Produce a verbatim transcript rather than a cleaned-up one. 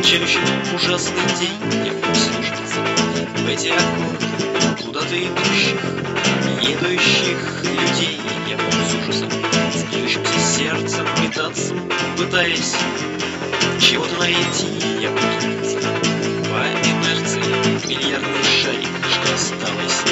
Челюще ужасный день, я буду слушаться в эти аккорды куда-то идущих, едущих людей. Я буду с ужасом, с бьющимся сердцем метаться, пытаясь чего-то найти. Я буду двигаться по инерции, бильярдный шарик, что осталось